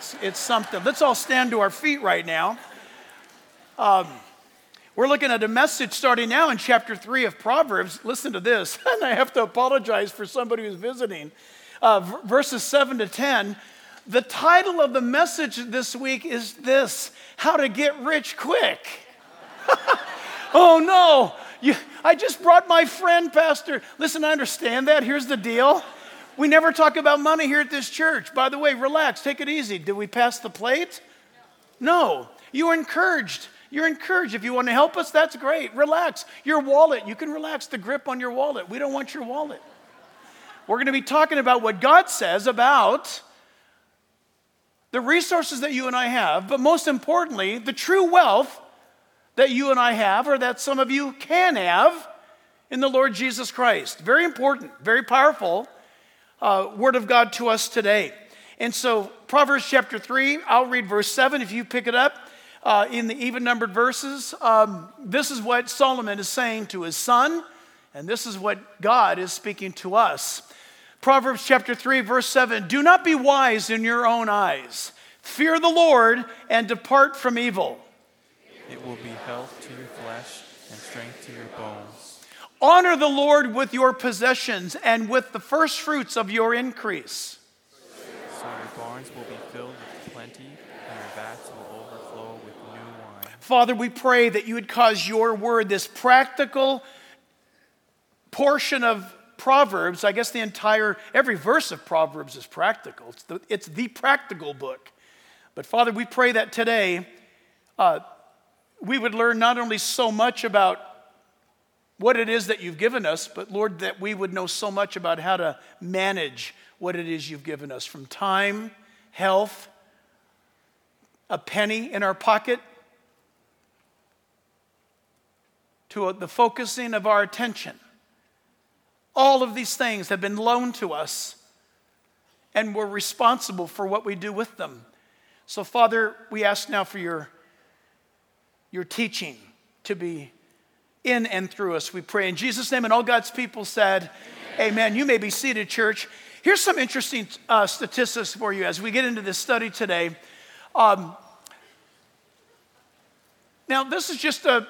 It's something. Let's all stand to our feet right now. We're looking at a message starting now in chapter 3 of Proverbs. Listen to this, and I have to apologize for somebody who's visiting. Verses 7 to 10. The title of the message this week is this: How to Get Rich Quick. Oh no, I just brought my friend, Pastor. Listen, I understand that. Here's the deal. We never talk about money here at this church. By the way, relax, take it easy. Did we pass the plate? No. You're encouraged. You're encouraged. If you want to help us, that's great. Relax. Your wallet, you can relax the grip on your wallet. We don't want your wallet. We're going to be talking about what God says about the resources that you and I have, but most importantly, the true wealth that you and I have, or that some of you can have, in the Lord Jesus Christ. Very important, very powerful word of God to us today. And so, Proverbs chapter 3, I'll read verse 7 if you pick it up. In the even-numbered verses, this is what Solomon is saying to his son, and this is what God is speaking to us. Proverbs chapter 3, verse 7, "Do not be wise in your own eyes. Fear the Lord and depart from evil. It will be health to your flesh and strength to your bones. Honor the Lord with your possessions and with the first fruits of your increase. So your barns will be filled with plenty, and your vats will overflow with new wine." Father, we pray that you would cause your word, this practical portion of Proverbs, I guess every verse of Proverbs is practical. It's the practical book. But Father, we pray that today we would learn not only so much about what it is that you've given us, but Lord, that we would know so much about how to manage what it is you've given us, from time, health, a penny in our pocket, to the focusing of our attention. All of these things have been loaned to us, and we're responsible for what we do with them. So, Father, we ask now for your teaching to be in and through us, we pray in Jesus' name. And all God's people said, Amen. You may be seated, church. Here's some interesting statistics for you as we get into this study today. Now, this is just a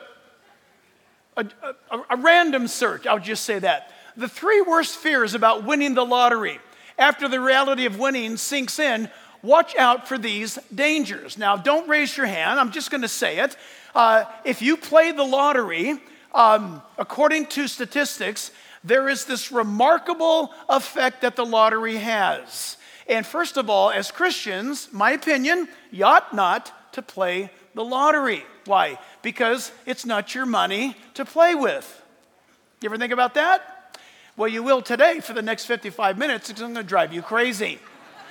random search. I'll just say that. The 3 worst fears about winning the lottery. After the reality of winning sinks in, watch out for these dangers. Now, don't raise your hand. I'm just going to say it. If you play the lottery, according to statistics, there is this remarkable effect that the lottery has. And first of all, as Christians, my opinion, you ought not to play the lottery. Why? Because it's not your money to play with. You ever think about that? Well, you will today for the next 55 minutes. It's going to drive you crazy.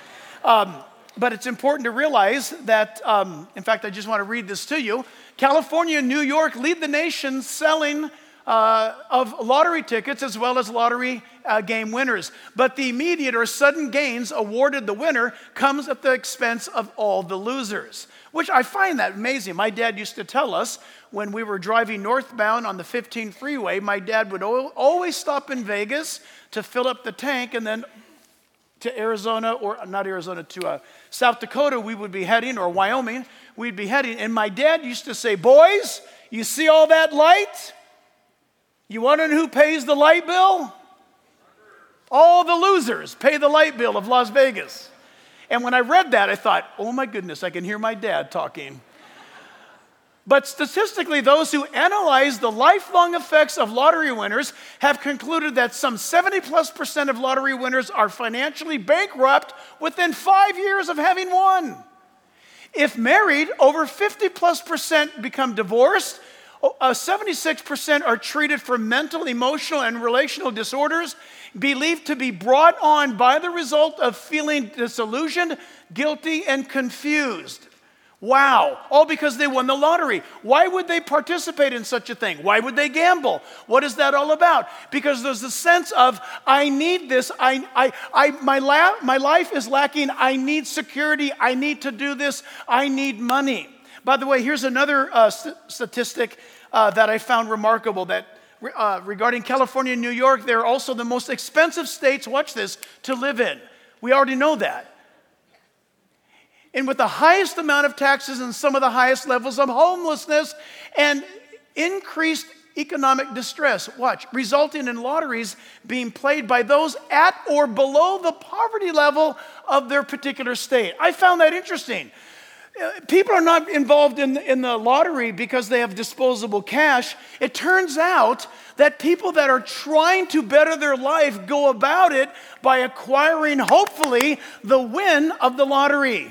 But it's important to realize that, in fact, I just want to read this to you. California and New York lead the nation selling of lottery tickets as well as lottery game winners. But the immediate or sudden gains awarded the winner comes at the expense of all the losers, which I find that amazing. My dad used to tell us when we were driving northbound on the 15 freeway, my dad would always stop in Vegas to fill up the tank, and then to Arizona, or not Arizona, to South Dakota we would be heading, or Wyoming we'd be heading. And my dad used to say, "Boys, you see all that light? You want to know who pays the light bill? All the losers pay the light bill of Las Vegas." And when I read that, I thought, oh my goodness, I can hear my dad talking. But statistically, those who analyze the lifelong effects of lottery winners have concluded that some 70+% of lottery winners are financially bankrupt within 5 years of having won. If married, over 50+% become divorced. 76% are treated for mental, emotional, and relational disorders, believed to be brought on by the result of feeling disillusioned, guilty, and confused. Wow, all because they won the lottery. Why would they participate in such a thing? Why would they gamble? What is that all about? Because there's a sense of, I need this, my life is lacking, I need security, I need to do this, I need money. By the way, here's another statistic that I found remarkable, that regarding California and New York, they're also the most expensive states, watch this, to live in. We already know that. and with the highest amount of taxes and some of the highest levels of homelessness and increased economic distress, watch, resulting in lotteries being played by those at or below the poverty level of their particular state. I found that interesting. People are not involved in the lottery because they have disposable cash. It turns out that people that are trying to better their life go about it by acquiring, hopefully, the win of the lottery.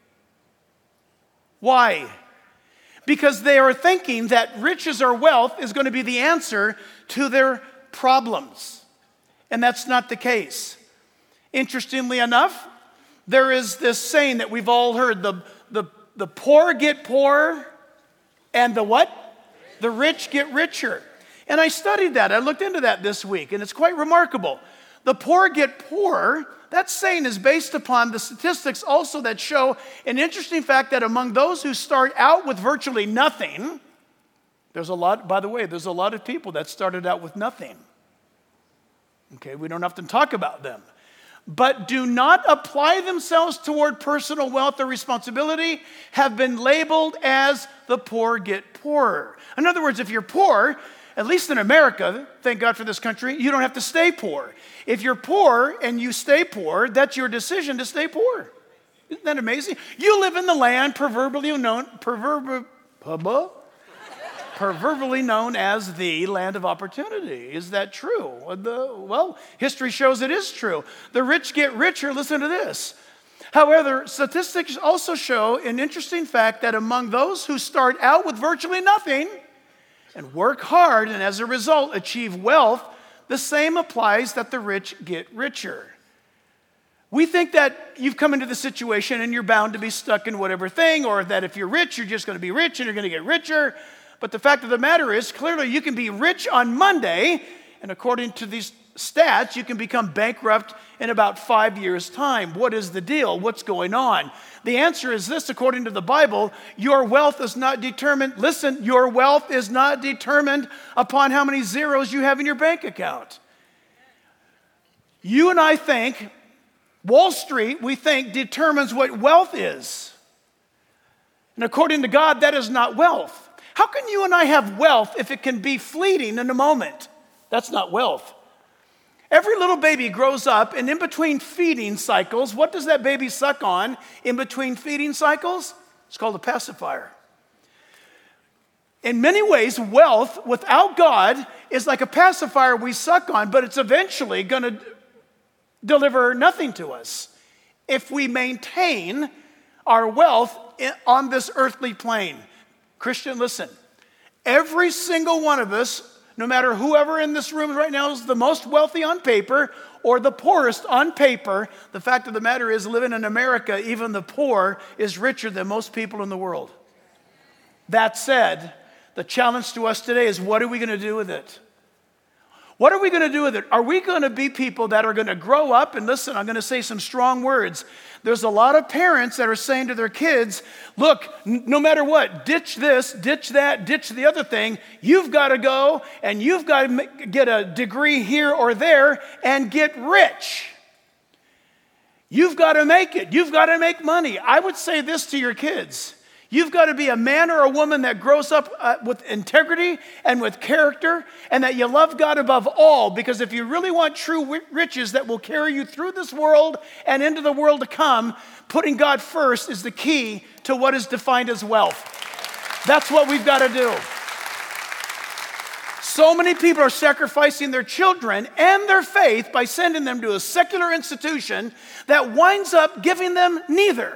Why? Because they are thinking that riches or wealth is going to be the answer to their problems. And that's not the case. Interestingly enough, there is this saying that we've all heard, the poor get poorer and the what? The rich get richer. And I studied that. I looked into that this week, and it's quite remarkable. The poor get poorer. That saying is based upon the statistics also that show an interesting fact that among those who start out with virtually nothing, there's a lot of people that started out with nothing. Okay, we don't often talk about them. But do not apply themselves toward personal wealth or responsibility, have been labeled as the poor get poorer. In other words, if you're poor, at least in America, thank God for this country, you don't have to stay poor. If you're poor and you stay poor, that's your decision to stay poor. Isn't that amazing? You live in the land proverbially known as the land of opportunity. Is that true? Well, history shows it is true. The rich get richer. Listen to this. However, statistics also show an interesting fact that among those who start out with virtually nothing and work hard and as a result achieve wealth, the same applies that the rich get richer. We think that you've come into the situation and you're bound to be stuck in whatever thing, or that if you're rich, you're just going to be rich and you're going to get richer. But the fact of the matter is, clearly you can be rich on Monday, and according to these stats, you can become bankrupt in about 5 years' time. What is the deal? What's going on? The answer is this, according to the Bible, your wealth is not determined, listen, your wealth is not determined upon how many zeros you have in your bank account. You and I think, Wall Street, we think, determines what wealth is. And according to God, that is not wealth. How can you and I have wealth if it can be fleeting in a moment? That's not wealth. Every little baby grows up, and in between feeding cycles, what does that baby suck on in between feeding cycles? It's called a pacifier. In many ways, wealth without God is like a pacifier we suck on, but it's eventually going to deliver nothing to us if we maintain our wealth on this earthly plane. Christian, listen, every single one of us, no matter whoever in this room right now is the most wealthy on paper or the poorest on paper, the fact of the matter is, living in America, even the poor is richer than most people in the world. That said, the challenge to us today is, what are we going to do with it? What are we going to do with it? Are we going to be people that are going to grow up? And listen, I'm going to say some strong words. There's a lot of parents that are saying to their kids, look, no matter what, ditch this, ditch that, ditch the other thing. You've got to go and you've got to get a degree here or there and get rich. You've got to make it. You've got to make money. I would say this to your kids. You've got to be a man or a woman that grows up with integrity and with character, and that you love God above all, because if you really want true riches that will carry you through this world and into the world to come, putting God first is the key to what is defined as wealth. That's what we've got to do. So many people are sacrificing their children and their faith by sending them to a secular institution that winds up giving them neither.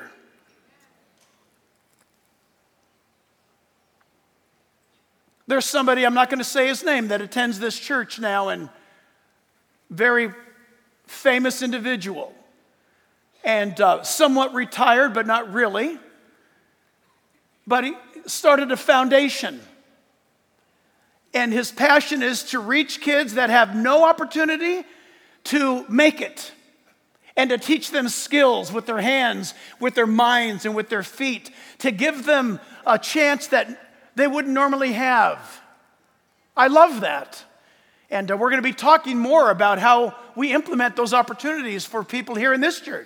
There's somebody, I'm not going to say his name, that attends this church now, and very famous individual, and somewhat retired, but not really. But he started a foundation, and his passion is to reach kids that have no opportunity to make it, and to teach them skills with their hands, with their minds, and with their feet, to give them a chance that they wouldn't normally have. I love that. And we're going to be talking more about how we implement those opportunities for people here in this church.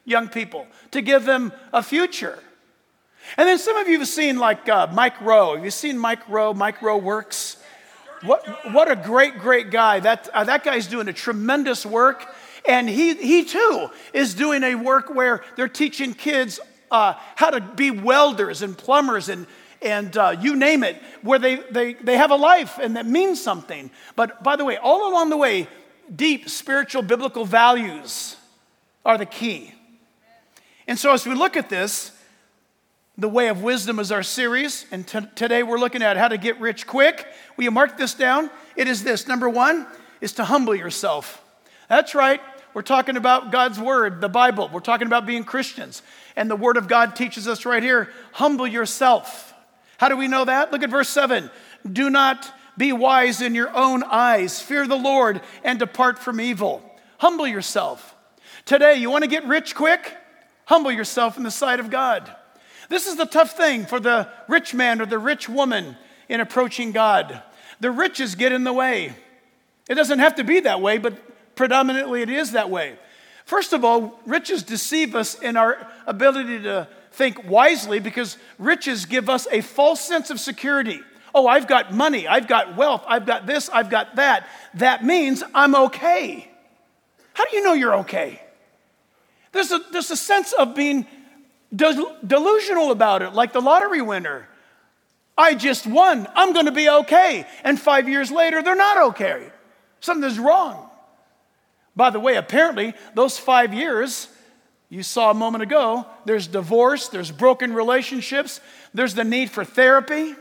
young people, to give them a future. And then some of you have seen like Mike Rowe. Have you seen Mike Rowe? Mike Rowe Works. What a great guy. That guy's doing a tremendous work. And he too is doing a work where they're teaching kids how to be welders and plumbers and you name it, where they have a life and that means something. But by the way, all along the way, deep spiritual biblical values are the key. And so as we look at this, The Way of Wisdom is our series, and today we're looking at how to get rich quick. Will you mark this down? It is this. Number one is to humble yourself. That's right. We're talking about God's Word, the Bible. We're talking about being Christians. And the Word of God teaches us right here, humble yourself. How do we know that? Look at verse 7. Do not be wise in your own eyes. Fear the Lord and depart from evil. Humble yourself. Today, you want to get rich quick? Humble yourself in the sight of God. This is the tough thing for the rich man or the rich woman in approaching God. The riches get in the way. It doesn't have to be that way, but predominantly it is that way. First of all, riches deceive us in our ability to think wisely because riches give us a false sense of security. Oh, I've got money, I've got wealth, I've got this, I've got that. That means I'm okay. How do you know you're okay? There's a sense of being delusional about it, like the lottery winner. I just won. I'm going to be okay. And 5 years later, they're not okay. Something's wrong. By the way, apparently, those 5 years, you saw a moment ago, there's divorce, there's broken relationships, there's the need for therapy.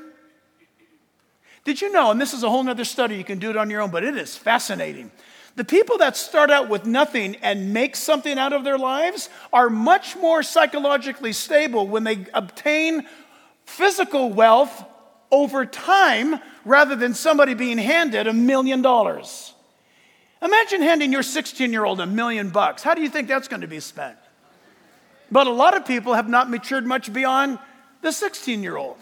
Did you know, and this is a whole other study, you can do it on your own, but it is fascinating. The people that start out with nothing and make something out of their lives are much more psychologically stable when they obtain physical wealth over time rather than somebody being handed $1 million. Imagine handing your 16-year-old $1 million. How do you think that's going to be spent? But a lot of people have not matured much beyond the 16-year-old.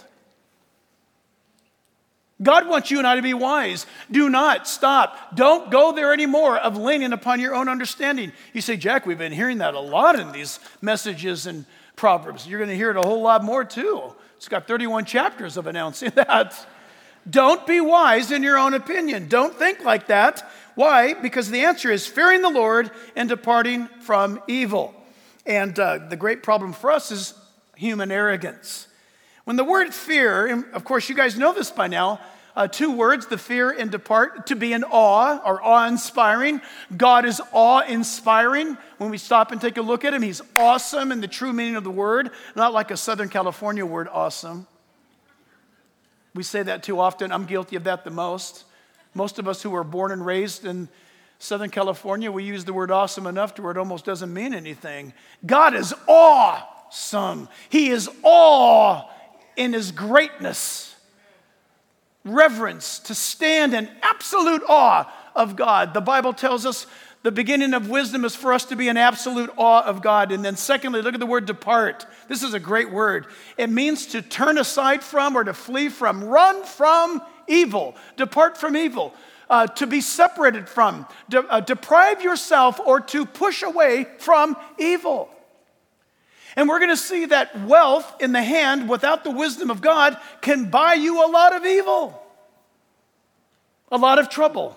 God wants you and I to be wise. Do not stop. Don't go there anymore of leaning upon your own understanding. You say, Jack, we've been hearing that a lot in these messages and Proverbs. You're going to hear it a whole lot more too. It's got 31 chapters of announcing that. Don't be wise in your own opinion. Don't think like that. Why? Because the answer is fearing the Lord and departing from evil. And the great problem for us is human arrogance. When the word fear, and of course you guys know this by now, two words, the fear and depart, to be in awe or awe-inspiring. God is awe-inspiring. When we stop and take a look at him, he's awesome in the true meaning of the word, not like a Southern California word, awesome. We say that too often. I'm guilty of that the most. Most of us who were born and raised in Southern California, we use the word awesome enough to where it almost doesn't mean anything. God is awesome. He is awe in his greatness. Reverence, to stand in absolute awe of God. The Bible tells us the beginning of wisdom is for us to be in absolute awe of God. And then secondly, look at the word depart. This is a great word. It means to turn aside from or to flee from. Run from evil. Depart from evil. To be separated from. Deprive yourself or to push away from evil. And we're going to see that wealth in the hand without the wisdom of God can buy you a lot of evil, a lot of trouble.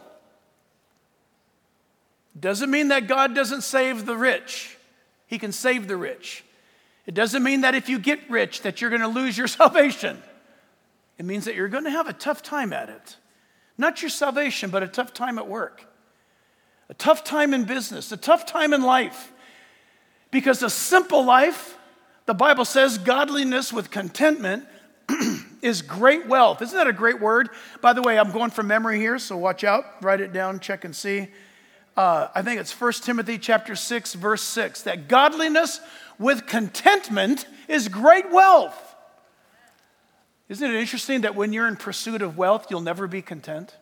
Doesn't mean that God doesn't save the rich. He can save the rich. It doesn't mean that if you get rich that you're going to lose your salvation. It means that you're going to have a tough time at it. Not your salvation, but a tough time at work, a tough time in business, a tough time in life. Because a simple life, the Bible says, godliness with contentment is great wealth. Isn't that a great word? By the way, I'm going from memory here, so watch out. Write it down, check and see. I think it's 1 Timothy chapter 6, verse 6, that godliness with contentment is great wealth. Isn't it interesting that when you're in pursuit of wealth, you'll never be content?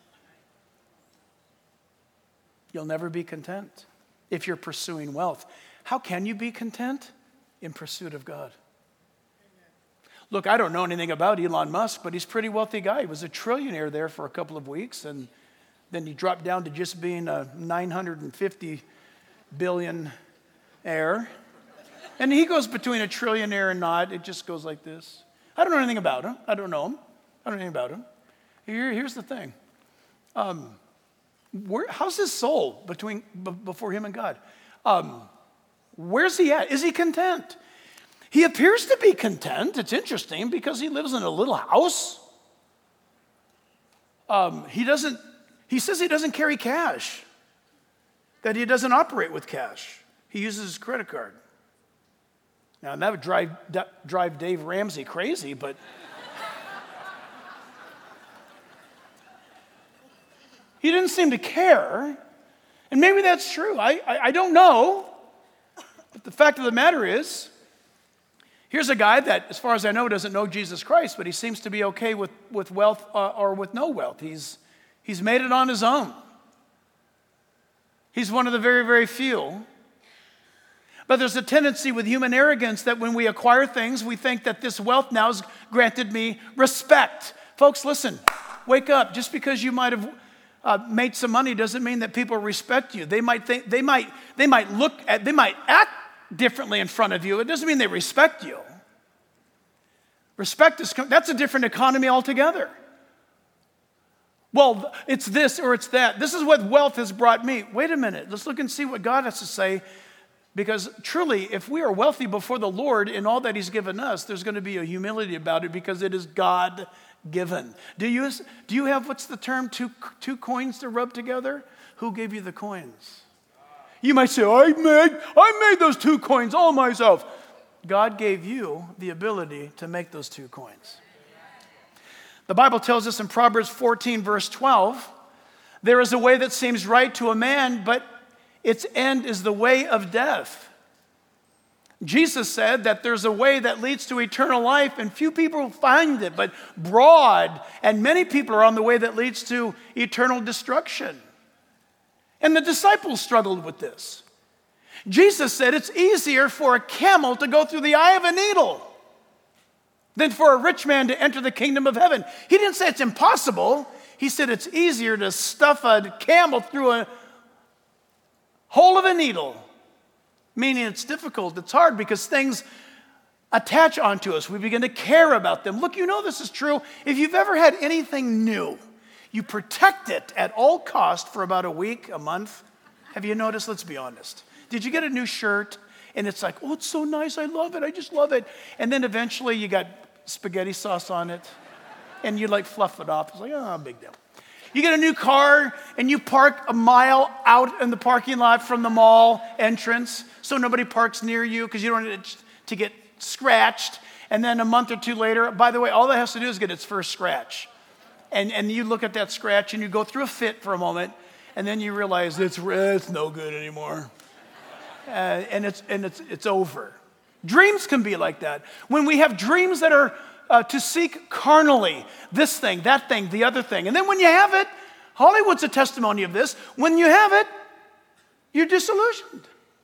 You'll never be content if you're pursuing wealth. How can you be content? In pursuit of God. Look, I don't know anything about Elon Musk, but he's a pretty wealthy guy. He was a trillionaire there for a couple of weeks, and then he dropped down to just being a 950 billion heir. And he goes between a trillionaire and not. It just goes like this. I don't know anything about him. I don't know him. I don't know anything about him. Here's the thing. How's his soul before him and God? Where's he at? Is he content? He appears to be content. It's interesting because he lives in a little house. He says he doesn't carry cash, that he doesn't operate with cash. He uses his credit card. Now, that would drive Dave Ramsey crazy, but he didn't seem to care. And maybe that's true. I don't know. But the fact of the matter is, here's a guy that, as far as I know, doesn't know Jesus Christ, but he seems to be okay with wealth or with no wealth. He's made it on his own. He's one of the very, very few. But there's a tendency with human arrogance that when we acquire things, we think that this wealth now has granted me respect. Folks, listen, wake up. Just because you might have made some money doesn't mean that people respect you. They might act differently in front of you. It doesn't mean they respect you. Respect that's a different economy altogether. Well, it's this or it's that. This is what wealth has brought me. Wait a minute. Let's look and see what God has to say. Because truly, if we are wealthy before the Lord in all that he's given us, there's going to be a humility about it because it is God-given. Do you have, what's the term, two coins to rub together? Who gave you the coins? You might say, I made those 2 coins all myself. God gave you the ability to make those 2 coins. The Bible tells us in Proverbs 14, verse 12, there is a way that seems right to a man, but its end is the way of death. Jesus said that there's a way that leads to eternal life, and few people find it, but broad, and many people are on the way that leads to eternal destruction. And the disciples struggled with this. Jesus said it's easier for a camel to go through the eye of a needle than for a rich man to enter the kingdom of heaven. He didn't say it's impossible. He said it's easier to stuff a camel through a hole of a needle, meaning it's difficult, it's hard because things attach onto us. We begin to care about them. Look, you know this is true. If you've ever had anything new, you protect it at all cost for about a week, a month. Have you noticed? Let's be honest. Did you get a new shirt and it's like, oh, it's so nice, I love it, I just love it. And then eventually you got spaghetti sauce on it and you like fluff it off. It's like, oh, big deal. You get a new car and you park a mile out in the parking lot from the mall entrance so nobody parks near you because you don't want it to get scratched. And then a month or 2 later, by the way, all that has to do is get its first scratch. And you look at that scratch and you go through a fit for a moment and then you realize it's no good anymore. And it's over. Dreams can be like that. When we have dreams that are to seek carnally, this thing, that thing, the other thing. And then when you have it, Hollywood's a testimony of this. When you have it, you're disillusioned.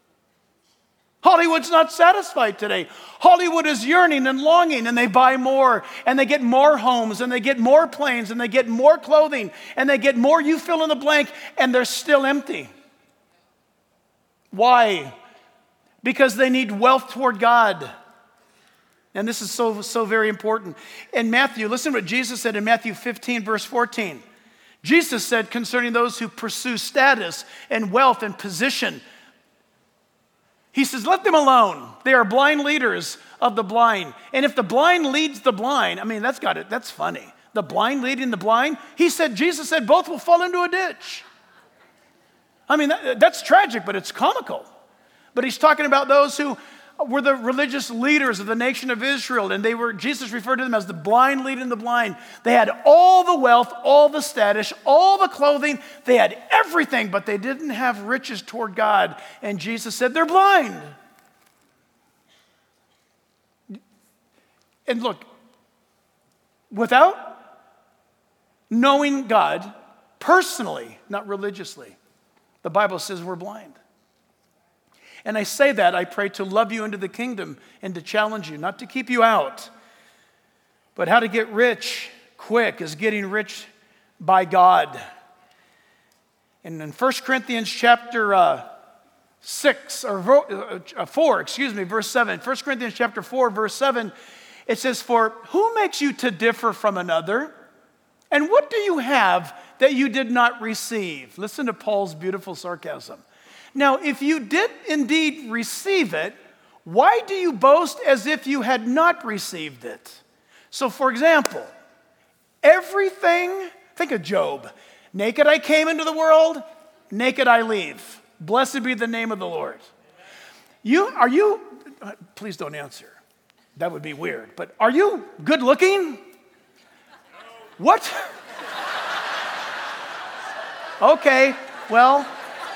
Hollywood's not satisfied today. Hollywood is yearning and longing, and they buy more, and they get more homes, and they get more planes, and they get more clothing, and they get more you fill in the blank, and they're still empty. Why? Because they need wealth toward God. And this is so very important. In Matthew, listen to what Jesus said in Matthew 15, verse 14. Jesus said concerning those who pursue status and wealth and position, he says, let them alone. They are blind leaders of the blind. And if the blind leads the blind, I mean, that's funny. The blind leading the blind, Jesus said both will fall into a ditch. I mean, that's tragic, but it's comical. But he's talking about those who were the religious leaders of the nation of Israel, and Jesus referred to them as the blind leading the blind. They had all the wealth, all the status, all the clothing. They had everything, but they didn't have riches toward God. And Jesus said, they're blind. And look, without knowing God personally, not religiously, the Bible says we're blind. And I say that, I pray to love you into the kingdom and to challenge you, not to keep you out. But how to get rich quick is getting rich by God. And in 1 Corinthians chapter verse 7. 1 Corinthians chapter 4, verse 7, it says, "For who makes you to differ from another? And what do you have that you did not receive?" Listen to Paul's beautiful sarcasm. "Now, if you did indeed receive it, why do you boast as if you had not received it?" So, for example, everything, think of Job. "Naked I came into the world, naked I leave. Blessed be the name of the Lord." Please don't answer. That would be weird. But are you good looking? What? Okay, well,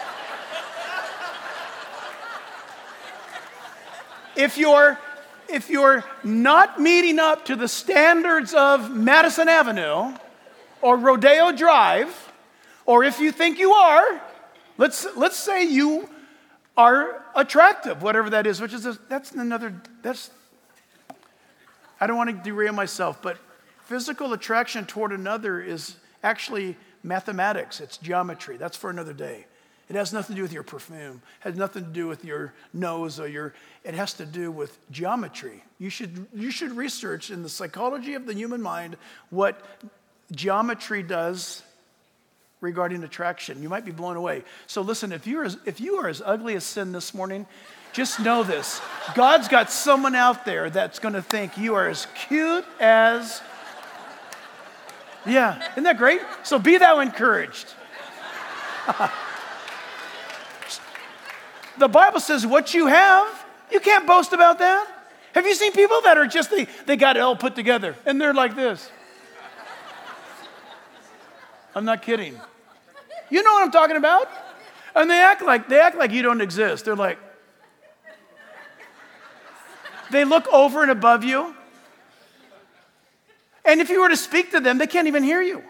if you're not meeting up to the standards of Madison Avenue or Rodeo Drive, or if you think you are, let's say you are attractive, whatever that is, I don't want to derail myself, but physical attraction toward another is actually mathematics. It's geometry. That's for another day. It has nothing to do with your perfume. It has nothing to do with your nose it has to do with geometry. You should research in the psychology of the human mind what geometry does regarding attraction. You might be blown away. So listen, if you are as ugly as sin this morning, just know this. God's got someone out there that's going to think you are as cute as... Yeah, isn't that great? So be thou encouraged. The Bible says what you have, you can't boast about that. Have you seen people that are just, they got it all put together, and they're like this? I'm not kidding. You know what I'm talking about? And they act like you don't exist. They're like, they look over and above you. And if you were to speak to them, they can't even hear you.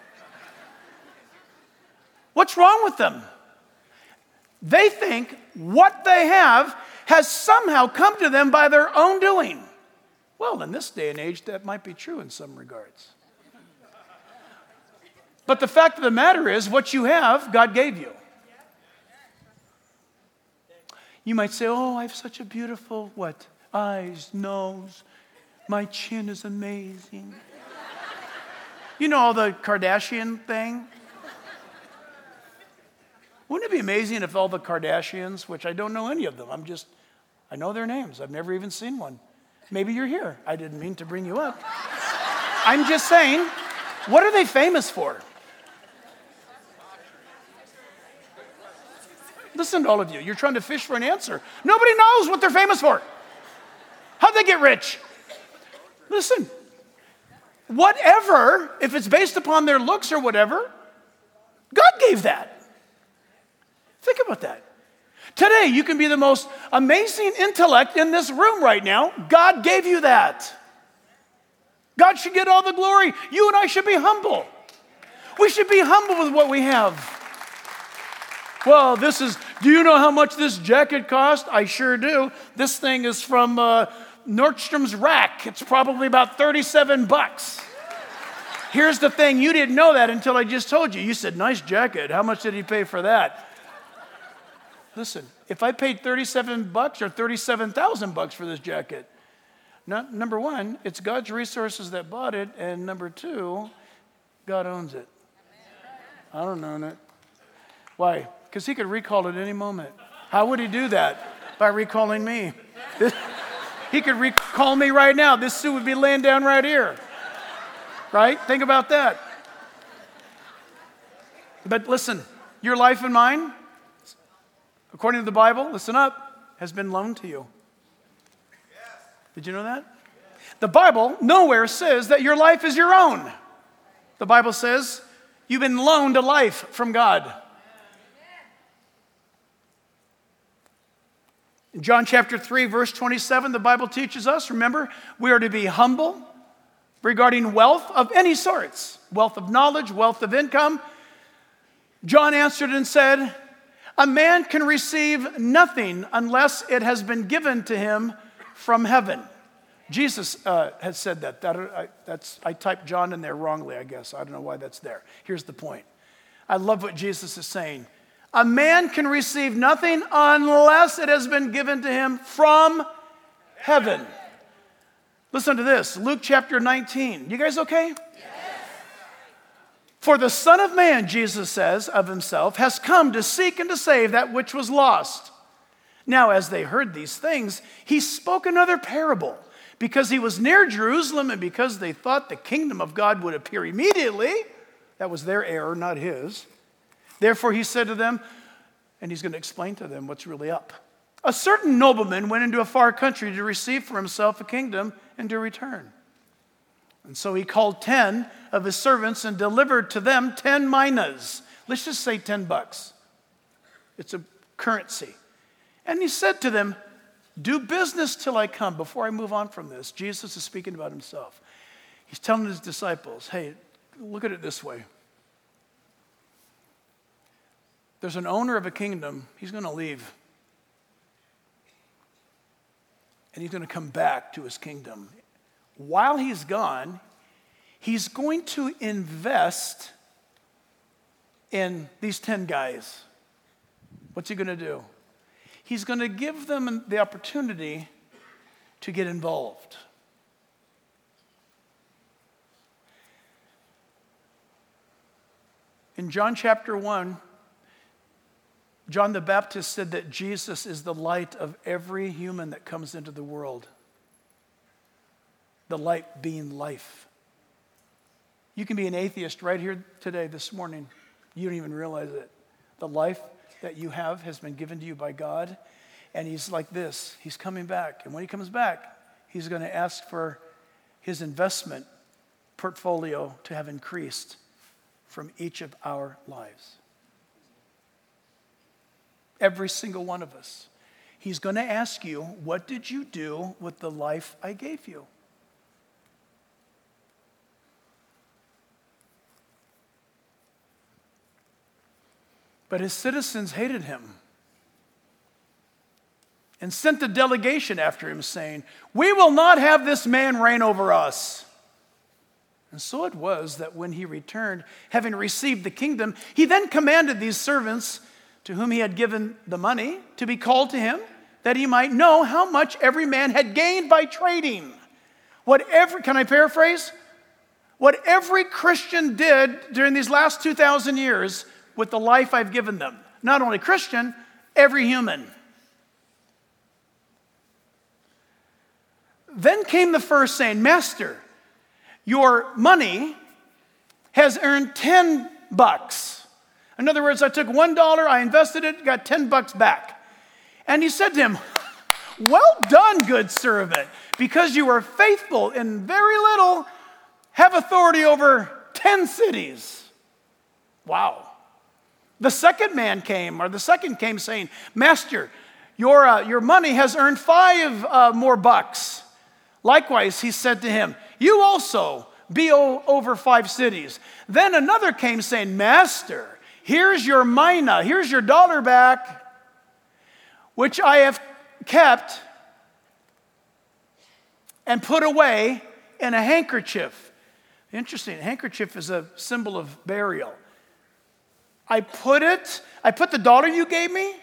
What's wrong with them? They think what they have has somehow come to them by their own doing. Well, in this day and age, that might be true in some regards. But the fact of the matter is, what you have, God gave you. You might say, "Oh, I have such a beautiful, eyes, nose. My chin is amazing." You know all the Kardashian thing? Wouldn't it be amazing if all the Kardashians, which I don't know any of them, I know their names. I've never even seen one. Maybe you're here. I didn't mean to bring you up. I'm just saying, what are they famous for? Listen to all of you. You're trying to fish for an answer. Nobody knows what they're famous for. How'd they get rich? Listen, whatever, if it's based upon their looks or whatever, God gave that. Think about that. Today, you can be the most amazing intellect in this room right now. God gave you that. God should get all the glory. You and I should be humble. We should be humble with what we have. Well, do you know how much this jacket cost? I sure do. This thing is from Nordstrom's Rack. It's probably about $37. Here's the thing, you didn't know that until I just told you. You said, "Nice jacket. How much did he pay for that?" Listen, if I paid $37 or $37,000 for this jacket, number one, it's God's resources that bought it, and number two, God owns it. I don't own it. Why? Because he could recall it at any moment. How would he do that? By recalling me. He could recall me right now. This suit would be laying down right here. Right? Think about that. But listen, your life and mine, according to the Bible, listen up, has been loaned to you. Did you know that? The Bible nowhere says that your life is your own. The Bible says you've been loaned a life from God. In John chapter 3, verse 27, the Bible teaches us, remember, we are to be humble regarding wealth of any sorts, wealth of knowledge, wealth of income. John answered and said, "A man can receive nothing unless it has been given to him from heaven." Jesus had said that. I typed John in there wrongly, I guess. I don't know why that's there. Here's the point. I love what Jesus is saying. A man can receive nothing unless it has been given to him from heaven. Listen to this, Luke chapter 19. You guys okay? Yes. For the Son of Man, Jesus says of himself, has come to seek and to save that which was lost. Now, as they heard these things, he spoke another parable, because he was near Jerusalem and because they thought the kingdom of God would appear immediately. That was their error, not his. Therefore, he said to them, and he's going to explain to them what's really up. A certain nobleman went into a far country to receive for himself a kingdom and to return. And so he called 10 of his servants and delivered to them 10 minas. Let's just say $10. It's a currency. And he said to them, do business till I come. Before I move on from this, Jesus is speaking about himself. He's telling his disciples, hey, look at it this way. There's an owner of a kingdom. He's going to leave. And he's going to come back to his kingdom. While he's gone, he's going to invest in these 10 guys. What's he going to do? He's going to give them the opportunity to get involved. In John chapter 1, John the Baptist said that Jesus is the light of every human that comes into the world. The light being life. You can be an atheist right here today, this morning. You don't even realize it. The life that you have has been given to you by God. And he's like this. He's coming back. And when he comes back, he's going to ask for his investment portfolio to have increased from each of our lives. Every single one of us. He's going to ask you, what did you do with the life I gave you? But his citizens hated him and sent a delegation after him, saying, we will not have this man reign over us. And so it was that when he returned, having received the kingdom, he then commanded these servants to whom he had given the money to be called to him, that he might know how much every man had gained by trading. Can I paraphrase? What every Christian did during these last 2,000 years with the life I've given them. Not only Christian, every human. Then came the first saying, Master, your money has earned $10. In other words, I took $1, I invested it, got $10 back. And he said to him, well done, good servant, because you were faithful in very little, have authority over 10 cities. Wow. The second came saying, Master, your money has earned 5 more bucks. Likewise, he said to him, you also be over 5 cities. Then another came saying, Master, here's your mina, here's your dollar back, which I have kept and put away in a handkerchief. Interesting, a handkerchief is a symbol of burial. I put the dollar you gave me,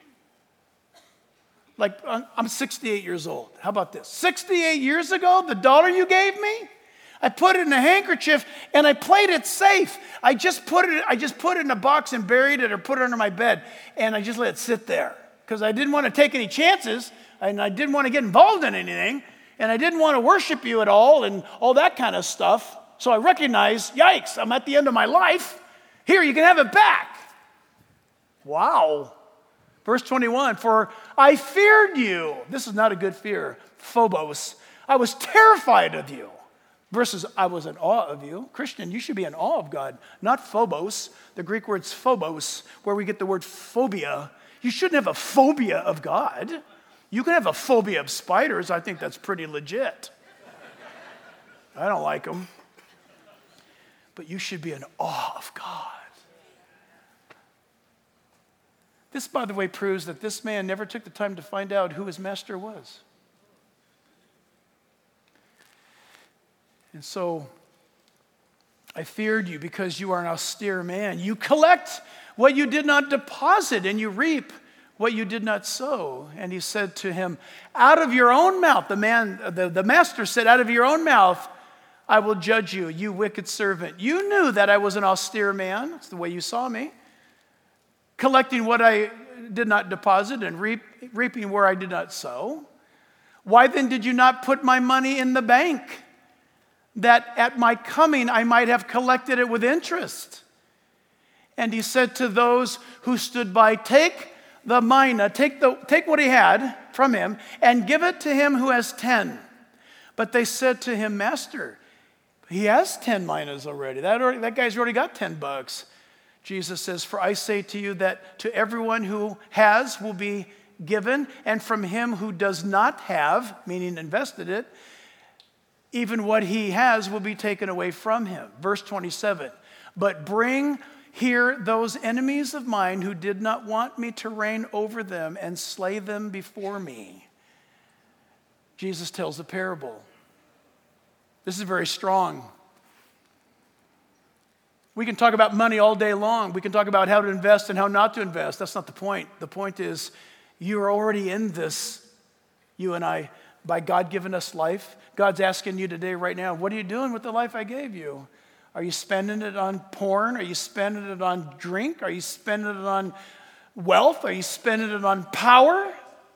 like I'm 68 years old. How about this? 68 years ago, the dollar you gave me, I put it in a handkerchief and I played it safe. I just put it in a box and buried it or put it under my bed and I just let it sit there because I didn't want to take any chances and I didn't want to get involved in anything and I didn't want to worship you at all and all that kind of stuff. So I recognized, yikes, I'm at the end of my life. Here, you can have it back. Wow. Verse 21, for I feared you. This is not a good fear. Phobos. I was terrified of you. Versus I was in awe of you. Christian, you should be in awe of God, not phobos. The Greek word's phobos, where we get the word phobia. You shouldn't have a phobia of God. You can have a phobia of spiders. I think that's pretty legit. I don't like them. But you should be in awe of God. This, by the way, proves that this man never took the time to find out who his master was. And so I feared you because you are an austere man. You collect what you did not deposit, and you reap what you did not sow. And he said to him, out of your own mouth, the master said, out of your own mouth, I will judge you, you wicked servant. You knew that I was an austere man. That's the way you saw me. Collecting what I did not deposit and reaping where I did not sow. Why then did you not put my money in the bank, that at my coming I might have collected it with interest? And he said to those who stood by, take the mina, take what he had from him, and give it to him who has 10. But they said to him, Master, he has 10 minas already. That guy's already got $10. Jesus says, for I say to you that to everyone who has will be given, and from him who does not have, meaning invested it, even what he has will be taken away from him. Verse 27, but bring here those enemies of mine who did not want me to reign over them, and slay them before me. Jesus tells a parable. This is very strong. We can talk about money all day long. We can talk about how to invest and how not to invest. That's not the point. The point is, you're already in this, you and I, by God giving us life. God's asking you today, right now, what are you doing with the life I gave you? Are you spending it on porn? Are you spending it on drink? Are you spending it on wealth? Are you spending it on power?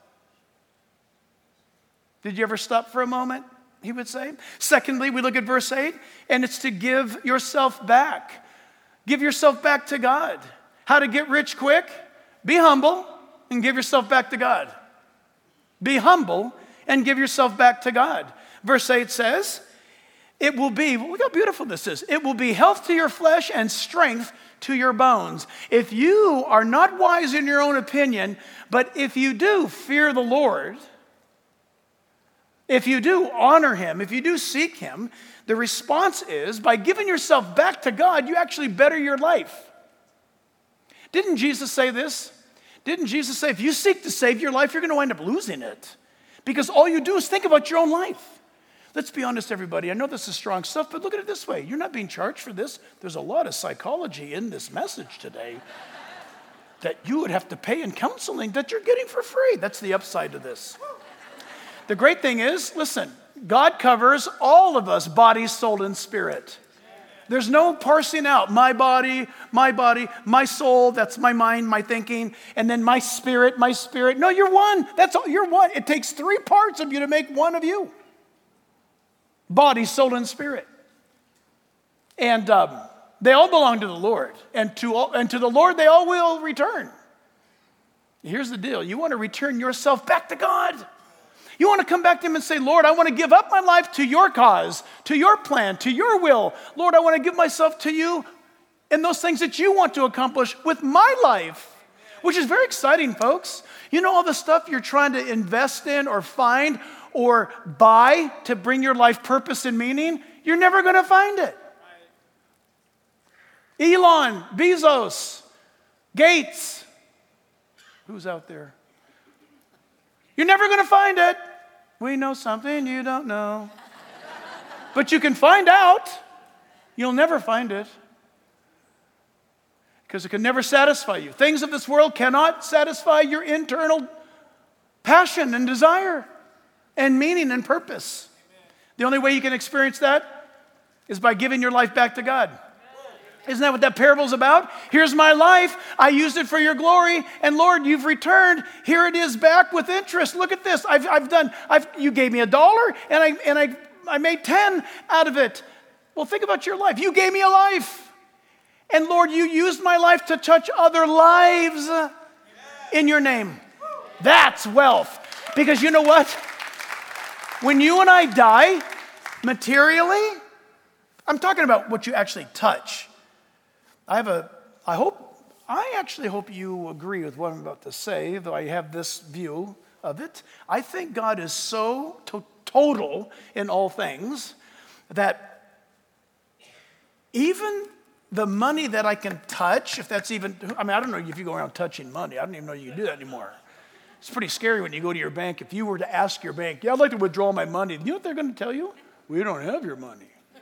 Did you ever stop for a moment, he would say? Secondly, we look at verse 8, and it's to give yourself back. Give yourself back to God. How to get rich quick? Be humble and give yourself back to God. Be humble and give yourself back to God. Verse 8 says, it will be, look how beautiful this is. It will be health to your flesh and strength to your bones. If you are not wise in your own opinion, but if you do fear the Lord, if you do honor him, if you do seek him, the response is, by giving yourself back to God, you actually better your life. Didn't Jesus say this? Didn't Jesus say, if you seek to save your life, you're going to wind up losing it? Because all you do is think about your own life. Let's be honest, everybody. I know this is strong stuff, but look at it this way. You're not being charged for this. There's a lot of psychology in this message today that you would have to pay in counseling that you're getting for free. That's the upside of this. The great thing is, listen, God covers all of us, body, soul, and spirit. There's no parsing out my body, my soul, that's my mind, my thinking, and then my spirit. No, you're one. That's all. You're one. It takes 3 parts of you to make one of you. Body, soul, and spirit. And they all belong to the Lord. And to the Lord they all will return. Here's the deal. You want to return yourself back to God. You want to come back to him and say, Lord, I want to give up my life to your cause, to your plan, to your will. Lord, I want to give myself to you and those things that you want to accomplish with my life, which is very exciting, folks. You know all the stuff you're trying to invest in or find or buy to bring your life purpose and meaning? You're never going to find it. Elon, Bezos, Gates. Who's out there? You're never going to find it. We know something you don't know. But you can find out. You'll never find it. Because it can never satisfy you. Things of this world cannot satisfy your internal passion and desire and meaning and purpose. The only way you can experience that is by giving your life back to God. Isn't that what that parable's about? Here's my life. I used it for your glory. And Lord, you've returned. Here it is back with interest. Look at this. You gave me $1 and I made 10 out of it. Well, think about your life. You gave me a life. And Lord, you used my life to touch other lives in your name. That's wealth. Because you know what? When you and I die materially, I'm talking about what you actually touch. I actually hope you agree with what I'm about to say, though I have this view of it. I think God is so total in all things that even the money that I can touch, if that's even, I don't know if you go around touching money. I don't even know you can do that anymore. It's pretty scary when you go to your bank. If you were to ask your bank, I'd like to withdraw my money. You know what they're going to tell you? We don't have your money.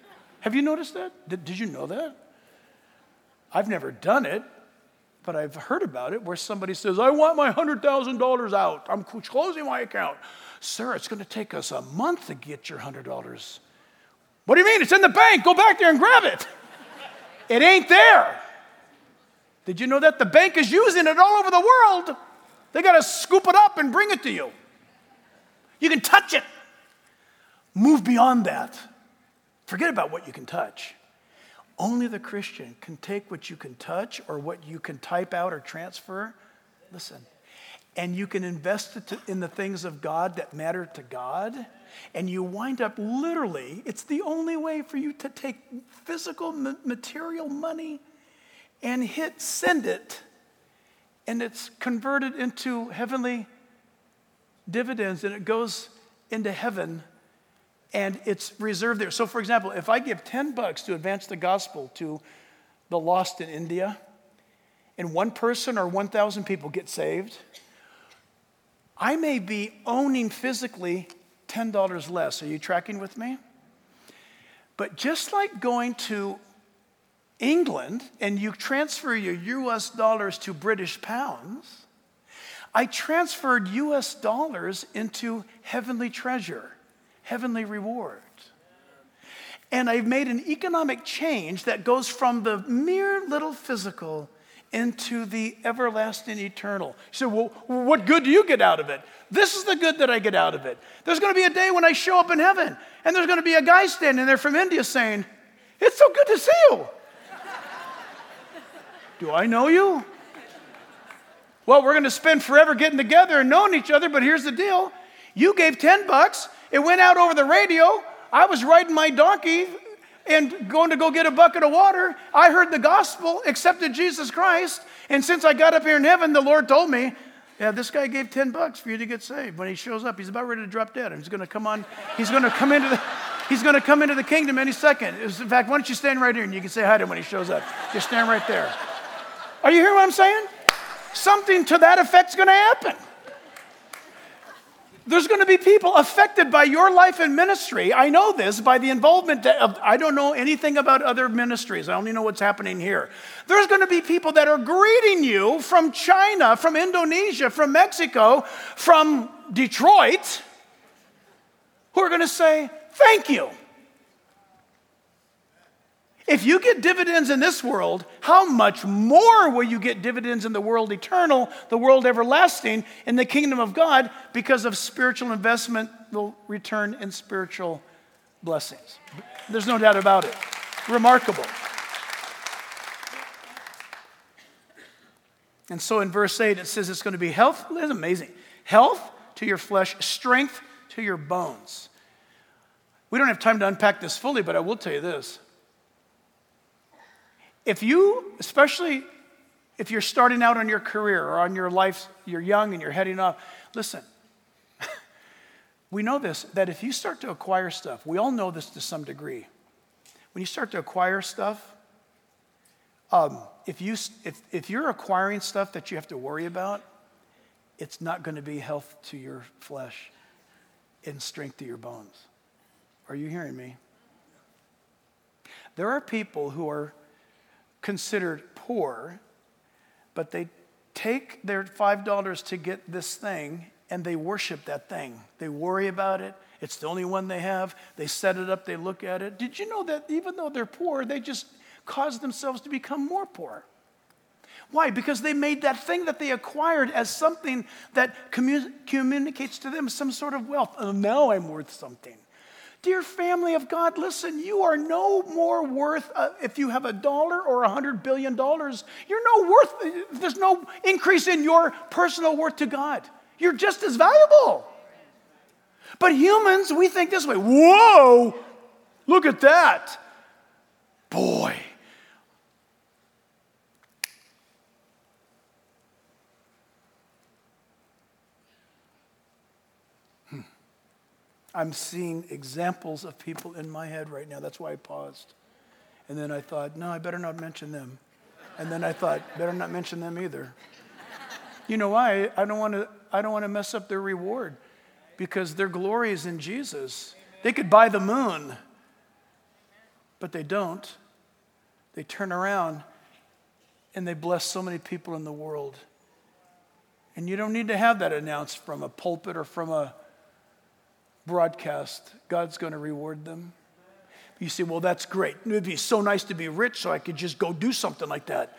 Have you noticed that? Did you know that? I've never done it, but I've heard about it where somebody says, I want my $100,000 out. I'm closing my account. Sir, it's going to take us a month to get your $100. What do you mean? It's in the bank. Go back there and grab it. It ain't there. Did you know that? The bank is using it all over the world. They got to scoop it up and bring it to you. You can touch it. Move beyond that. Forget about what you can touch. Only the Christian can take what you can touch or what you can type out or transfer. Listen. And you can invest it in the things of God that matter to God. And you wind up literally, it's the only way for you to take physical material money and hit send it. And it's converted into heavenly dividends and it goes into heaven and it's reserved there. So for example, if I give $10 to advance the gospel to the lost in India and one person or 1,000 people get saved, I may be owning physically $10 less. Are you tracking with me? But just like going to England and you transfer your US dollars to British pounds, I transferred US dollars into heavenly treasure, heavenly reward. And I've made an economic change that goes from the mere little physical into the everlasting eternal. You say, well, what good do you get out of it? This is the good that I get out of it. There's going to be a day when I show up in heaven, and there's going to be a guy standing there from India saying, it's so good to see you. Do I know you? Well, we're going to spend forever getting together and knowing each other, but here's the deal. You gave $10. It went out over the radio. I was riding my donkey and going to go get a bucket of water. I heard the gospel, accepted Jesus Christ, and since I got up here in heaven, the Lord told me, yeah, this guy gave $10 for you to get saved. When he shows up, he's about ready to drop dead. He's going to come into the kingdom any second. In fact, why don't you stand right here and you can say hi to him when he shows up. Just stand right there. Are you hearing what I'm saying? Something to that effect's going to happen. There's going to be people affected by your life and ministry. I know this by the involvement of, I don't know anything about other ministries. I only know what's happening here. There's going to be people that are greeting you from China, from Indonesia, from Mexico, from Detroit, who are going to say, thank you. If you get dividends in this world, how much more will you get dividends in the world eternal, the world everlasting, in the kingdom of God, because of spiritual investment will return in spiritual blessings. There's no doubt about it. Remarkable. And so in verse 8, it says it's going to be health. It's amazing. Health to your flesh, strength to your bones. We don't have time to unpack this fully, but I will tell you this. If you, especially if you're starting out on your career or on your life, you're young and you're heading off, listen, we know this, that if you start to acquire stuff, we all know this to some degree. When you start to acquire stuff, if you're acquiring stuff that you have to worry about, it's not going to be health to your flesh and strength to your bones. Are you hearing me? There are people who are considered poor, but they take their $5 to get this thing and they worship that thing. They worry about it. It's the only one they have. They set it up. They look at it. Did you know that even though they're poor, they just cause themselves to become more poor? Why? Because they made that thing that they acquired as something that communicates to them some sort of wealth. Oh, now I'm worth something. Dear family of God, listen, you are no more worth, if you have $1 or $100 billion, you're no worth, there's no increase in your personal worth to God. You're just as valuable. But humans, we think this way, whoa, look at that. Boy. I'm seeing examples of people in my head right now. That's why I paused. And then I thought, no, I better not mention them. And then I thought, better not mention them either. You know why? I don't want to mess up their reward because their glory is in Jesus. They could buy the moon, But they don't. They turn around and they bless so many people in the world. And you don't need to have that announced from a pulpit or from a broadcast. God's going to reward them. You say, well, that's great. It would be so nice to be rich so I could just go do something like that.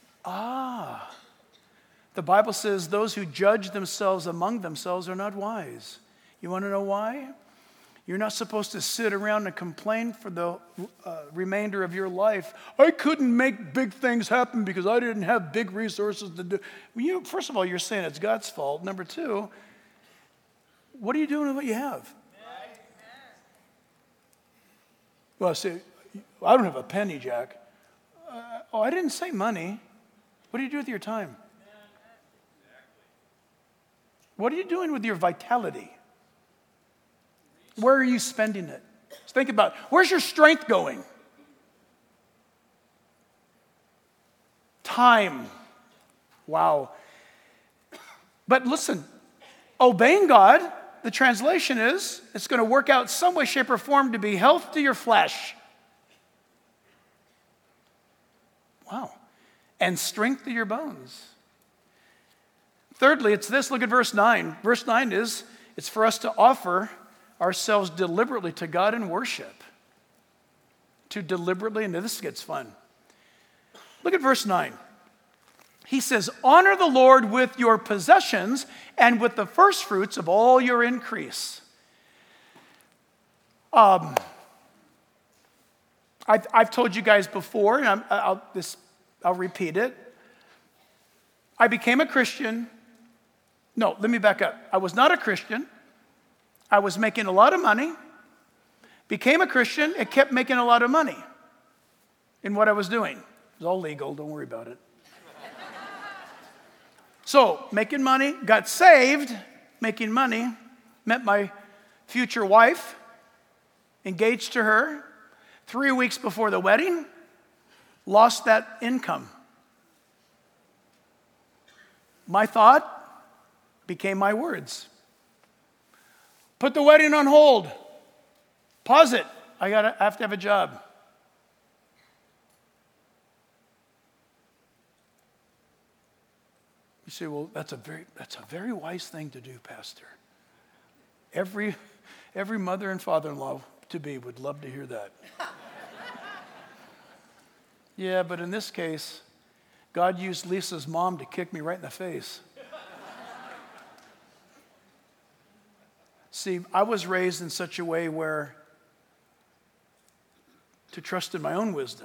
The Bible says those who judge themselves among themselves are not wise. You want to know why? You're not supposed to sit around and complain for the remainder of your life. I couldn't make big things happen because I didn't have big resources to do. Well, first of all, you're saying it's God's fault. Number two, what are you doing with what you have? Well, see, I don't have a penny, Jack. I didn't say money. What do you do with your time? What are you doing with your vitality? Where are you spending it? Just think about, where's your strength going? Time. Wow. But listen, obeying God, the translation is, it's going to work out some way, shape, or form to be health to your flesh. Wow. And strength to your bones. Thirdly, it's this. Look at verse 9. Verse 9 is, it's for us to offer ourselves deliberately to God in worship. To deliberately, and this gets fun. Look at verse 9. He says, honor the Lord with your possessions and with the first fruits of all your increase. I've told you guys before, and I'll repeat it. I became a Christian. No, let me back up. I was not a Christian. I was making a lot of money. Became a Christian and kept making a lot of money in what I was doing. It was all legal. Don't worry about it. So, making money, got saved, making money, met my future wife, engaged to her. 3 weeks before the wedding, lost that income. My thought became my words. Put the wedding on hold. Pause it. I have to have a job. You say, well, that's a very wise thing to do, Pastor. Every mother and father-in-law to be would love to hear that. Yeah, but in this case, God used Lisa's mom to kick me right in the face. See, I was raised in such a way where to trust in my own wisdom.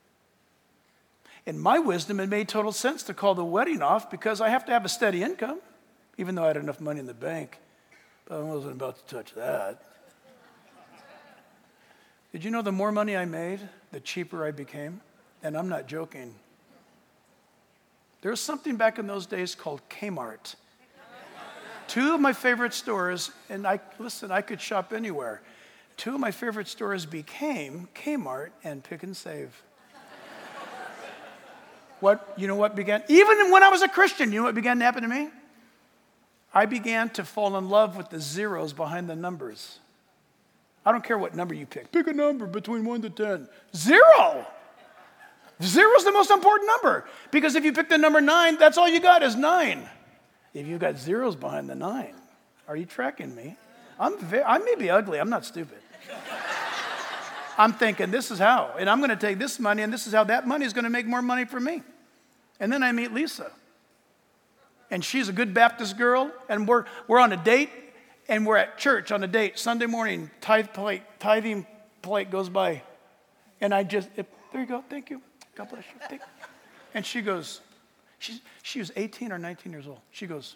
In my wisdom, it made total sense to call the wedding off because I have to have a steady income, even though I had enough money in the bank. But I wasn't about to touch that. Did you know the more money I made, the cheaper I became? And I'm not joking. There was something back in those days called Kmart. Two of my favorite stores, and I could shop anywhere. Two of my favorite stores became Kmart and Pick and Save. Even when I was a Christian, you know what began to happen to me? I began to fall in love with the zeros behind the numbers. I don't care what number you pick. Pick a number between 1 to 10. 0! Zero's the most important number. Because if you pick the number 9, that's all you got is 9. If you've got zeros behind the 9, are you tracking me? I may be ugly. I'm not stupid. I'm thinking, this is how. And I'm going to take this money, and this is how that money is going to make more money for me. And then I meet Lisa. And she's a good Baptist girl, and we're on a date, and we're at church on a date. Sunday morning, tithing plate goes by. And there you go, thank you. God bless you. Thank you. And she goes, she was 18 or 19 years old. She goes,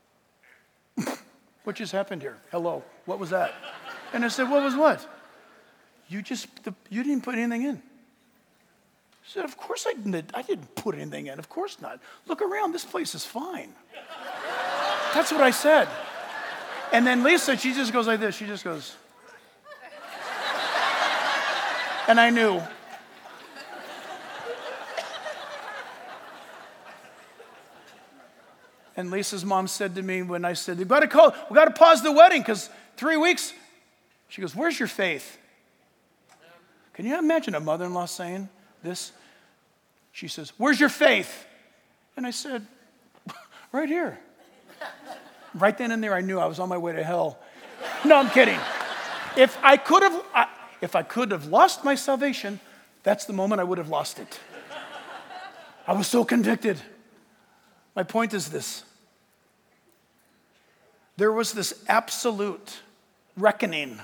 what just happened here? Hello, what was that? And I said, what was what? You didn't put anything in. I said, of course I didn't put anything in. Of course not. Look around, this place is fine. That's what I said. And then Lisa, she just goes like this. She just goes. And I knew. And Lisa's mom said to me when I said, we got to pause the wedding because 3 weeks. She goes, where's your faith? Can you imagine a mother-in-law saying this? She says, "Where's your faith?" And I said, "Right here." Right then and there, I knew I was on my way to hell. No, I'm kidding. If I could have lost my salvation, that's the moment I would have lost it. I was so convicted. My point is this. There was this absolute reckoning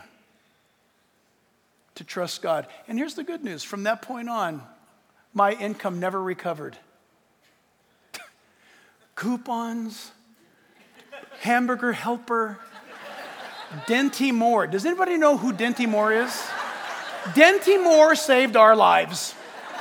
to trust God. And here's the good news. From that point on, my income never recovered. Coupons, Hamburger Helper, Dinty Moore. Does anybody know who Dinty Moore is? Dinty Moore saved our lives.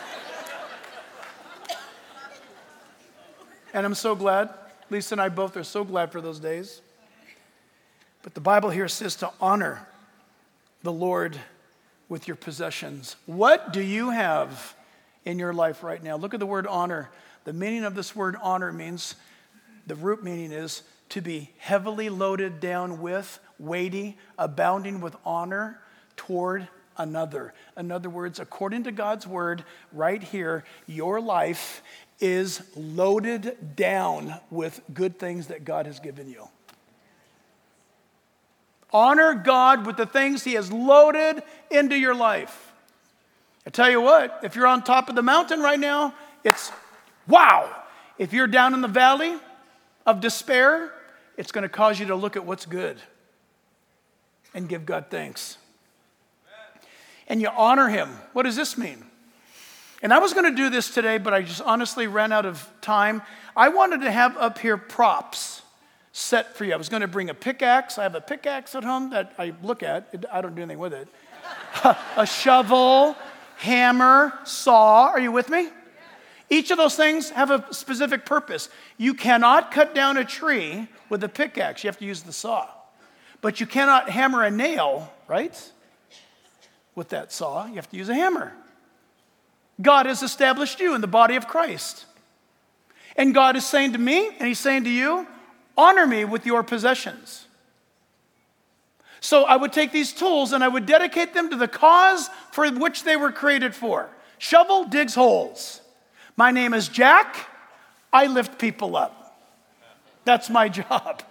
And I'm so glad. Lisa and I both are so glad for those days. But the Bible here says to honor the Lord with your possessions. What do you have in your life right now? Look at the word honor. The meaning of this word honor means, the root meaning is to be heavily loaded down with, weighty, abounding with honor toward another. In other words, according to God's word, right here, your life is loaded down with good things that God has given you. Honor God with the things He has loaded into your life. I tell you what, if you're on top of the mountain right now, it's wow. If you're down in the valley of despair, it's going to cause you to look at what's good and give God thanks. And you honor Him. What does this mean? And I was going to do this today, but I just honestly ran out of time. I wanted to have up here props set for you. I was going to bring a pickaxe. I have a pickaxe at home that I look at. I don't do anything with it. A shovel, hammer, saw. Are you with me? Each of those things have a specific purpose. You cannot cut down a tree with a pickaxe. You have to use the saw. But you cannot hammer a nail, right? With that saw, you have to use a hammer. God has established you in the body of Christ. And God is saying to me, and He's saying to you, honor me with your possessions. So I would take these tools and I would dedicate them to the cause for which they were created for. Shovel digs holes. My name is Jack. I lift people up. That's my job.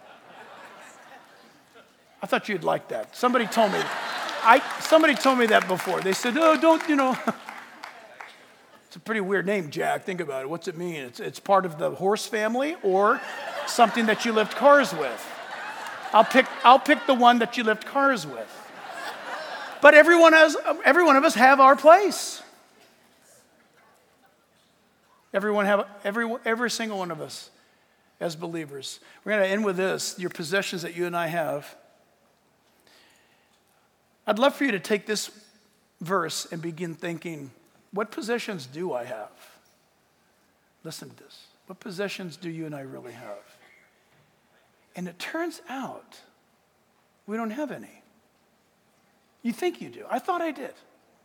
I thought you'd like that. Somebody told me that before. They said, "Oh, don't, It's a pretty weird name, Jack. Think about it. What's it mean? It's part of the horse family or something that you lift cars with. I'll pick the one that you lift cars with. But every one of us have our place. Every single one of us as believers. We're going to end with this, your possessions that you and I have. I'd love for you to take this verse and begin thinking, what possessions do I have? Listen to this. What possessions do you and I really have? And it turns out we don't have any. You think you do. I thought I did.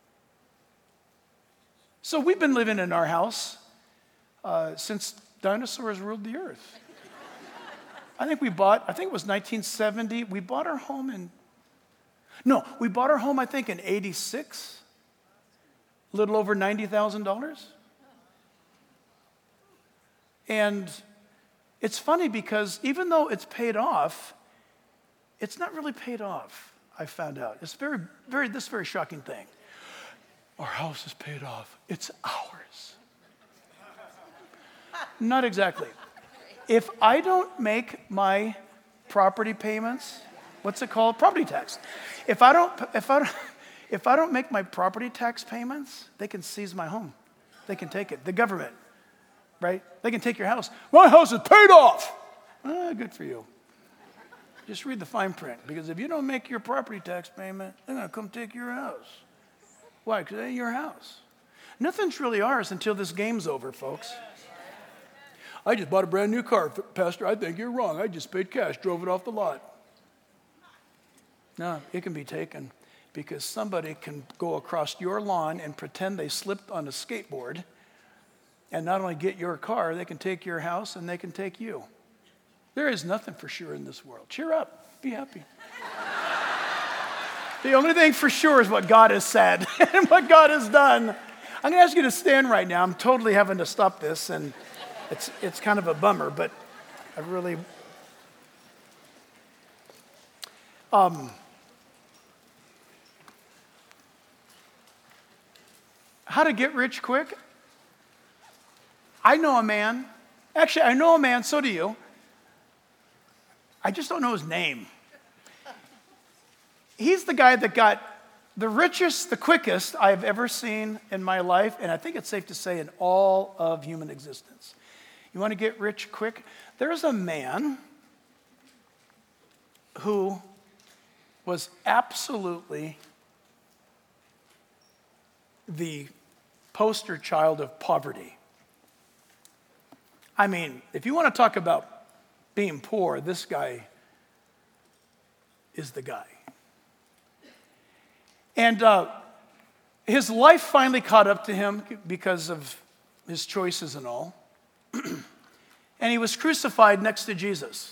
So we've been living in our house since dinosaurs ruled the earth. I think it was 1970. We bought our home in 86. A little over $90,000. And it's funny because even though it's paid off, it's not really paid off, I found out. It's this very shocking thing. Our house is paid off. It's ours. Not exactly. If I don't make my property payments, what's it called? Property tax. If I don't make my property tax payments, they can seize my home. They can take it. The government, right? They can take your house. My house is paid off. Good for you. Just read the fine print, because if you don't make your property tax payment, they're going to come take your house. Why? Because it ain't your house. Nothing's really ours until this game's over, folks. I just bought a brand new car, Pastor. I think you're wrong. I just paid cash, drove it off the lot. No, it can be taken because somebody can go across your lawn and pretend they slipped on a skateboard and not only get your car, they can take your house and they can take you. There is nothing for sure in this world. Cheer up. Be happy. The only thing for sure is what God has said and what God has done. I'm going to ask you to stand right now. I'm totally having to stop this, and it's kind of a bummer, but I really... How to get rich quick? I know a man. Actually, I know a man, so do you. I just don't know his name. He's the guy that got the richest, the quickest I've ever seen in my life, and I think it's safe to say in all of human existence. You want to get rich quick? There's a man who was absolutely the poster child of poverty. I mean, if you want to talk about being poor, this guy is the guy. And his life finally caught up to him because of his choices and all. And he was crucified next to Jesus.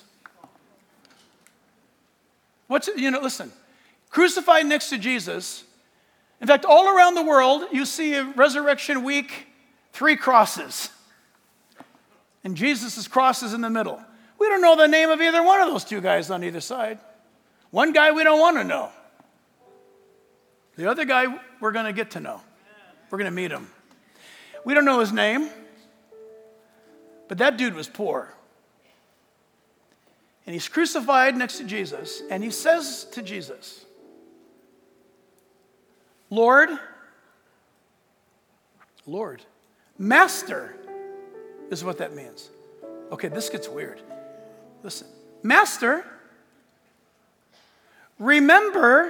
Listen, crucified next to Jesus. In fact, all around the world, you see Resurrection Week, 3 crosses. And Jesus' cross is in the middle. We don't know the name of either one of those 2 guys on either side. One guy we don't want to know. The other guy we're going to get to know. We're going to meet him. We don't know his name, but that dude was poor. And he's crucified next to Jesus, and he says to Jesus, Lord, Master is what that means. Okay, this gets weird. Listen, Master, remember,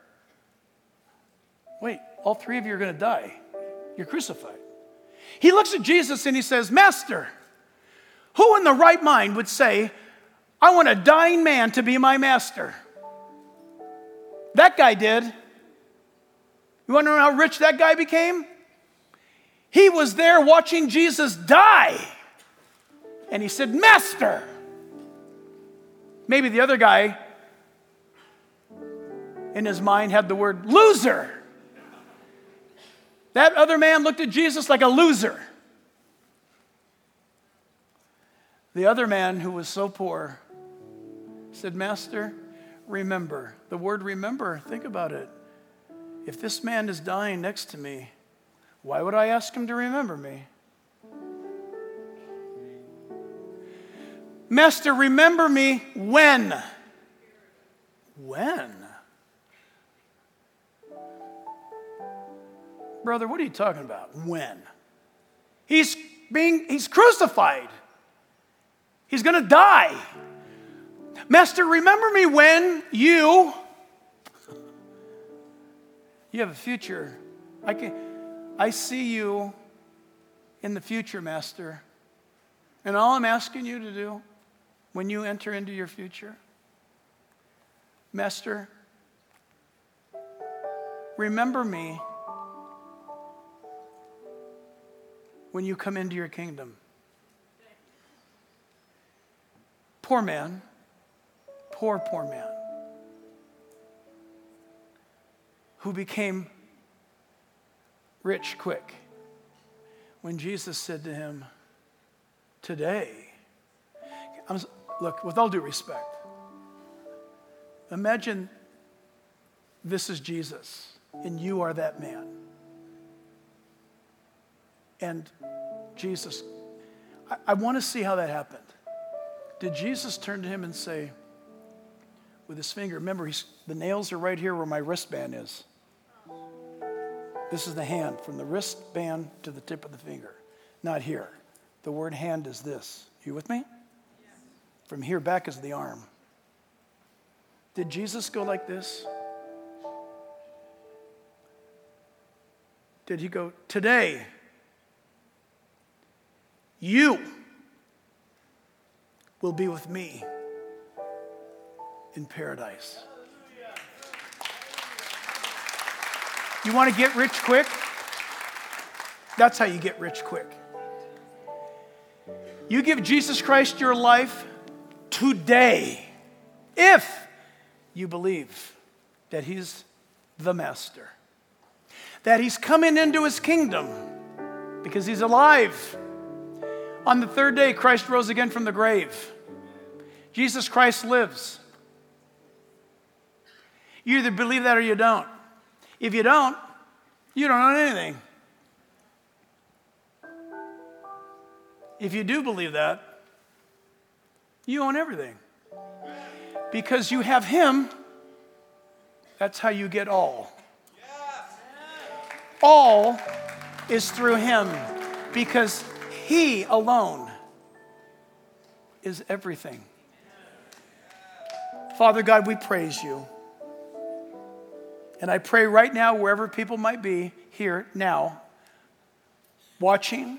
wait, all 3 of you are going to die. You're crucified. He looks at Jesus and he says, Master, who in the right mind would say, I want a dying man to be my master? That guy did. You want to know how rich that guy became? He was there watching Jesus die. And he said, Master. Maybe the other guy in his mind had the word loser. That other man looked at Jesus like a loser. The other man who was so poor said, Master, remember. The word remember, think about it. If this man is dying next to me, why would I ask him to remember me? Master, remember me when? When? Brother, what are you talking about? When? He's crucified. He's going to die. Master, remember me when you have a future. I see you in the future, Master. And all I'm asking you to do when you enter into your future, Master, remember me when you come into your kingdom. Poor man, poor man, who became rich quick when Jesus said to him, today, look, with all due respect, imagine this is Jesus and you are that man. And Jesus, I want to see how that happened. Did Jesus turn to him and say, with his finger, remember, the nails are right here where my wristband is. This is the hand, from the wristband to the tip of the finger, not here. The word hand is this. You with me? From here back is the arm. Did Jesus go like this? Did he go, today, you will be with me in paradise? You want to get rich quick? That's how you get rich quick. You give Jesus Christ your life today if you believe that he's the Master. That he's coming into his kingdom because he's alive. On the third day, Christ rose again from the grave. Jesus Christ lives. You either believe that or you don't. If you don't own anything. If you do believe that, you own everything. Because you have him, that's how you get all. All is through him because he alone is everything. Father God, we praise you. And I pray right now, wherever people might be here now, watching,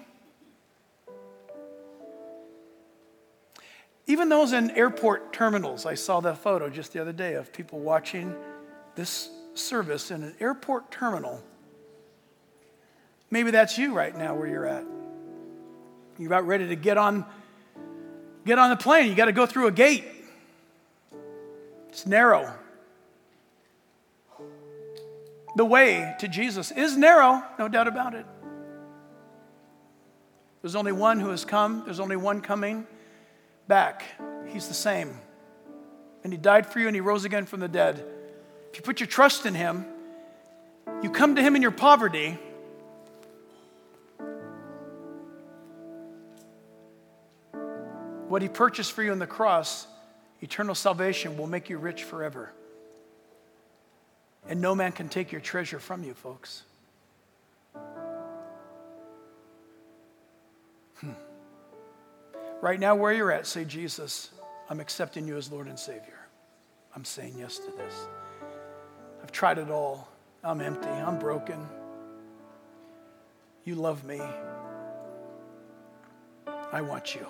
even those in airport terminals. I saw that photo just the other day of people watching this service in an airport terminal. Maybe that's you right now where you're at. You're about ready to get on the plane. You got to go through a gate. It's narrow. The way to Jesus is narrow, no doubt about it. There's only one who has come. There's only one coming back. He's the same. And he died for you and he rose again from the dead. If you put your trust in him, you come to him in your poverty. What he purchased for you on the cross, eternal salvation, will make you rich forever. And no man can take your treasure from you, folks. Right now, where you're at, say, Jesus, I'm accepting you as Lord and Savior. I'm saying yes to this. I've tried it all. I'm empty. I'm broken. You love me. I want you.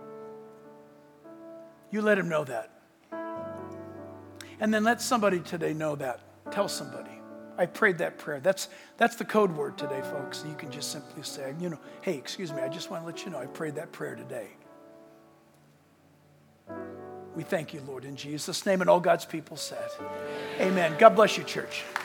You let him know that. And then let somebody today know that. Tell somebody. I prayed that prayer. That's the code word today, folks. You can just simply say, hey, excuse me, I just want to let you know I prayed that prayer today. We thank you, Lord, in Jesus' name, and all God's people said. Amen. God bless you, church.